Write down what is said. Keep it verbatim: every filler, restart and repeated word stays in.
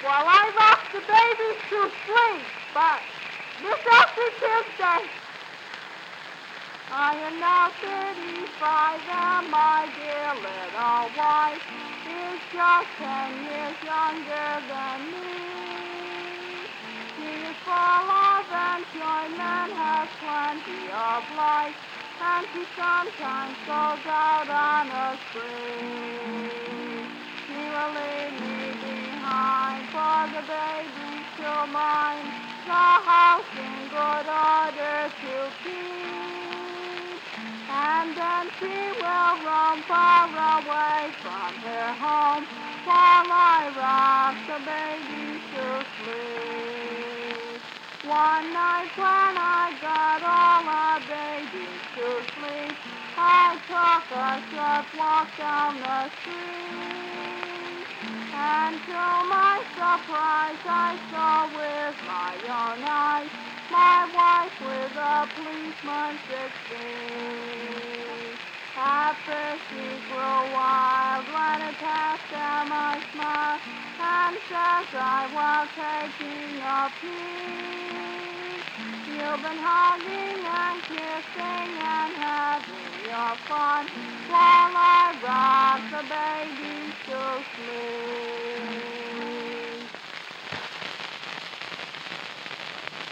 while I rock the baby to sleep. But Miss Elsie Tuesday, I am now thirty-five, and my dear little wife is just ten years younger than me. She is full of enjoyment, has plenty of life, and she sometimes goes out on a spree. She will leave me behind, for the baby's still mine, the house in good order to keep. And then she will roam far away from her home, while I rock the baby to sleep. One night when I got all the babies to sleep, I took a short walk down the street, and to my surprise I saw with my own eyes my wife with a policeman sixteen. At first she grew wild when it passed them I smiled, and says I was taking a peek. You've been hugging and kissing and having your fun, while I rock the baby to sleep.